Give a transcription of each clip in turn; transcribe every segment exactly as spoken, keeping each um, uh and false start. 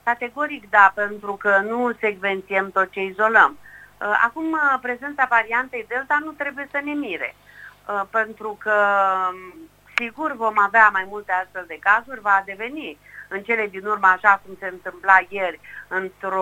Categoric da, pentru că nu secvențiem tot ce izolăm. Acum, prezența variantei Delta nu trebuie să ne mire, pentru că sigur vom avea mai multe astfel de cazuri, va deveni în cele din urmă, așa cum se întâmpla ieri, într-o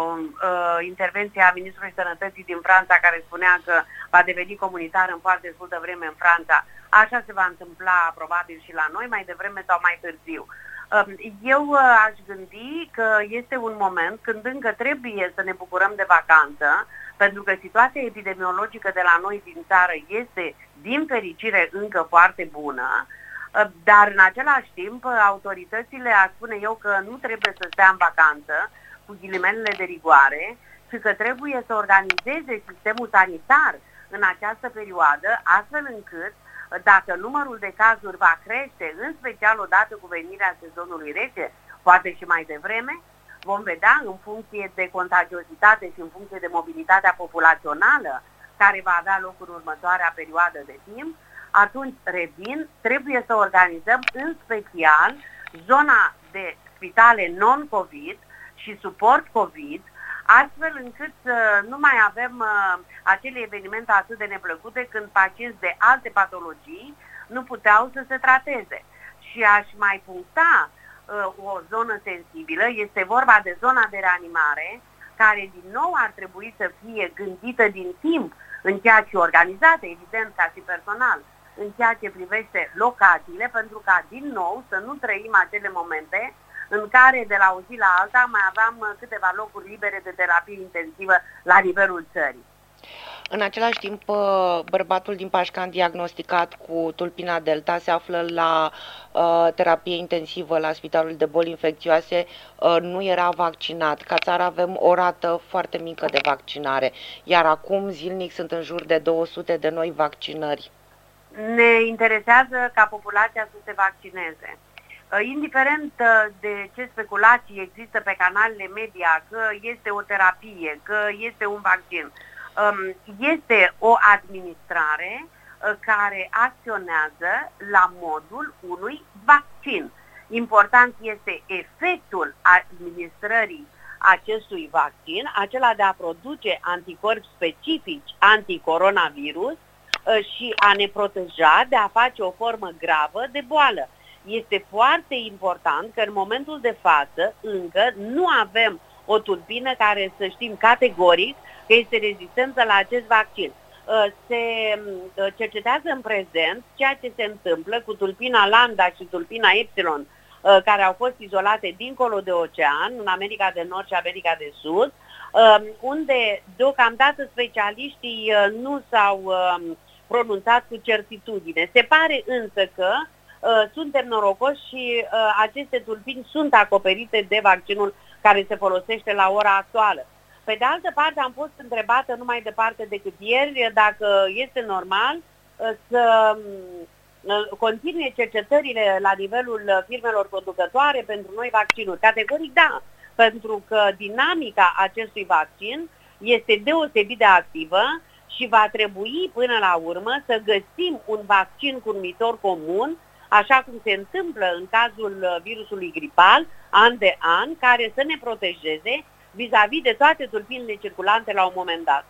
uh, intervenție a Ministrului Sănătății din Franța, care spunea că va deveni comunitar în foarte scurtă vreme în Franța. Așa se va întâmpla probabil și la noi, mai devreme sau mai târziu. Uh, eu uh, aș gândi că este un moment când încă trebuie să ne bucurăm de vacanță, pentru că situația epidemiologică de la noi din țară este, din fericire, încă foarte bună. Dar în același timp, autoritățile, aș spune eu că nu trebuie să stea în vacanță, cu ghilimelele de rigoare, și că trebuie să organizeze sistemul sanitar în această perioadă, astfel încât, dacă numărul de cazuri va crește, în special odată cu venirea sezonului rece, poate și mai devreme, vom vedea în funcție de contagiozitate și în funcție de mobilitatea populațională care va avea loc în următoarea perioadă de timp. Atunci, revin, trebuie să organizăm în special zona de spitale non-COVID și suport COVID, astfel încât să nu mai avem uh, acele evenimente atât de neplăcute când pacienți de alte patologii nu puteau să se trateze. Și aș mai puncta uh, o zonă sensibilă, este vorba de zona de reanimare, care din nou ar trebui să fie gândită din timp în ceea ce organizată, evident, ca și personal, în ceea ce privește locațiile, pentru ca din nou să nu trăim acele momente în care de la o zi la alta mai aveam câteva locuri libere de terapie intensivă la nivelul țării. În același timp, bărbatul din Pașcan diagnosticat cu tulpina Delta se află la uh, terapie intensivă la Spitalul de Boli Infecțioase, uh, nu era vaccinat. Ca țară avem o rată foarte mică de vaccinare, iar acum zilnic sunt în jur de două sute de noi vaccinări. Ne interesează ca populația să se vaccineze. Indiferent de ce speculații există pe canalele media, că este o terapie, că este un vaccin, este o administrare care acționează la modul unui vaccin. Important este efectul administrării acestui vaccin, acela de a produce anticorpi specifici anticoronavirus și a ne proteja de a face o formă gravă de boală. Este foarte important că în momentul de față încă nu avem o tulpină care să știm categoric că este rezistentă la acest vaccin. Se cercetează în prezent ceea ce se întâmplă cu tulpina Lambda și tulpina Epsilon, care au fost izolate dincolo de ocean, în America de Nord și America de Sud, unde deocamdată specialiștii nu s-au pronunțat cu certitudine. Se pare însă că uh, suntem norocoși și uh, aceste tulpini sunt acoperite de vaccinul care se folosește la ora actuală. Pe de altă parte, am fost întrebată nu mai departe decât ieri dacă este normal uh, să uh, continue cercetările la nivelul firmelor producătoare pentru noi vaccinuri. Categoric da, pentru că dinamica acestui vaccin este deosebit de activă și va trebui până la urmă să găsim un vaccin cu numitor comun, așa cum se întâmplă în cazul virusului gripal, an de an, care să ne protejeze vis-a-vis de toate tulpinile circulante la un moment dat.